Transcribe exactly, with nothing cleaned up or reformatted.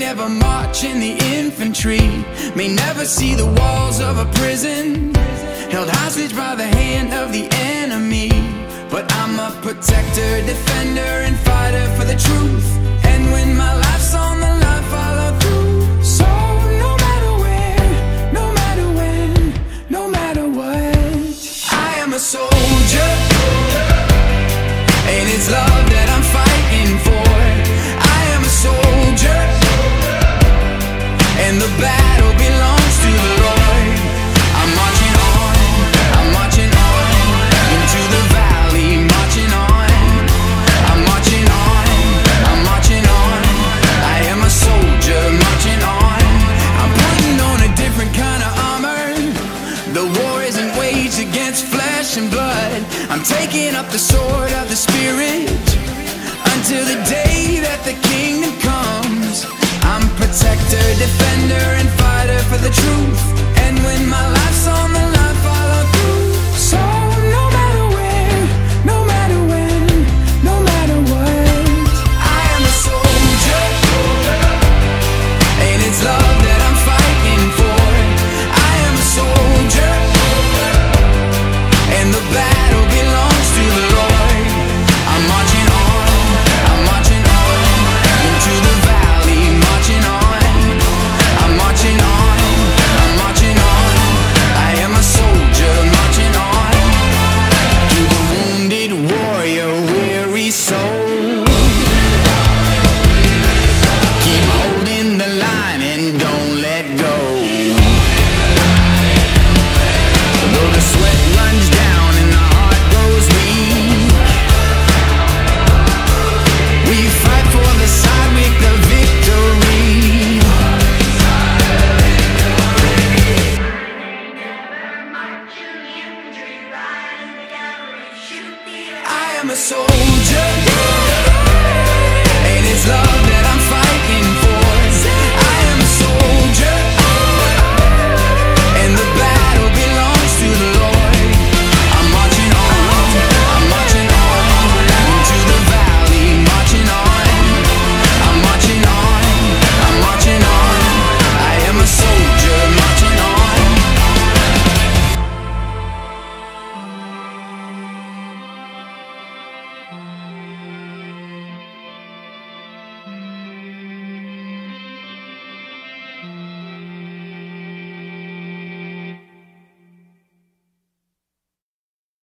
never march in the infantry, may never see the walls of a prison, held hostage by the hand of the enemy. But I'm a protector, defender, and fighter for the truth. And when my life's on the line, follow through. So no matter where, no matter when, no matter what, I am a soldier, and it's love that I'm fighting for. I am a soldier, and the battle belongs to the Lord. I'm marching on, I'm marching on, into the valley, marching on. I'm marching on, I'm marching on. I am a soldier, marching on. I'm putting on a different kind of armor. The war isn't waged against flesh and blood. I'm taking up the sword of the Spirit until the day that the kingdom comes. I'm protector, defender, and fighter for the truth.